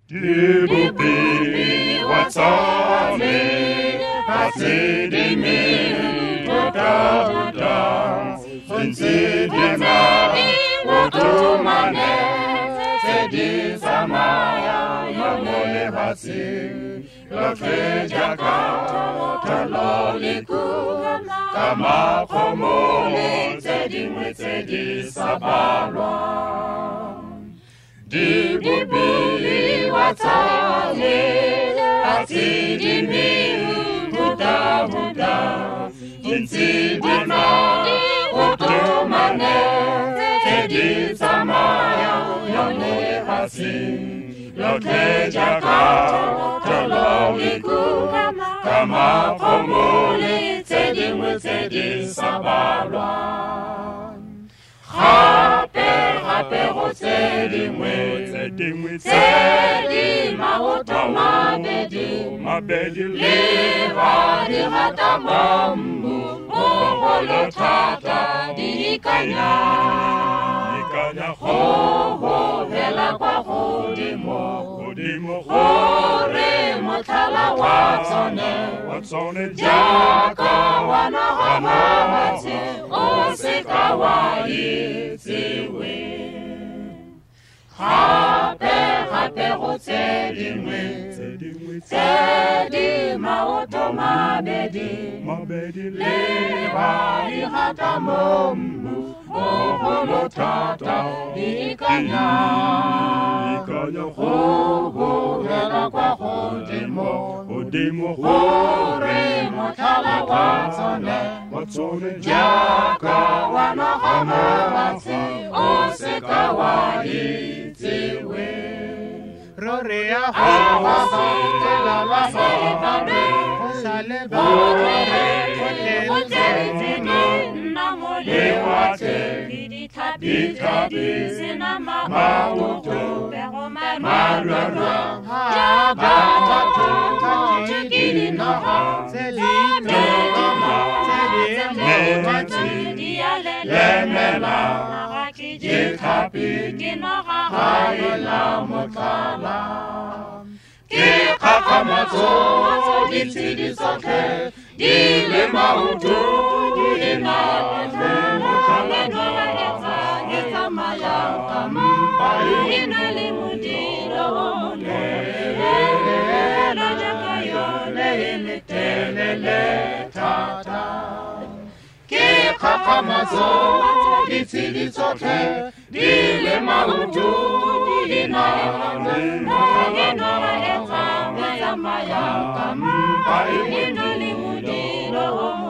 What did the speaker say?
Dibupi watsame Hasidimi Buddha Sinsidima Utumane Sedi Samaya Yamole Hasi Loke Jakato Tololiku Kama Komole Sedi Sabalwa Dibupi watsame Hasidimi Buddha Insidima Utumane Sedi Samaya Yamole Hasi Loke Jakato Tololiku Kama Komole Sedi Sabalwa Hape Sedi Maoto Mabedi Leva di Hatamambu Oholo Tata Dikanya Ho Vela Kwa Hodimo Hore Motala Watsone Jaka Wana Hamati Osekawa Itiwe Hape Sedi Maoto Mabedi Leva di Hatamambu Oholo Tata Dikanya Ho Vela Kwa Hodimo Hore Motala Watsone Jaka Wana Hamati Osekawa Itiwe Rorea Hawa Telala Sale Bitabi Sinama Mauto Marara Habata Chikini Naha Selina Lemela Jikapi Haila Motala Kikakamato Ditsidi Soke Dile Mauto Dina Motala Maya Kampa Inali Mudiro La Jakayo Le Tata Ke Kakamazo Ditsidi Soke Dile Mautu Dina Maya Kampa Inali Mudiro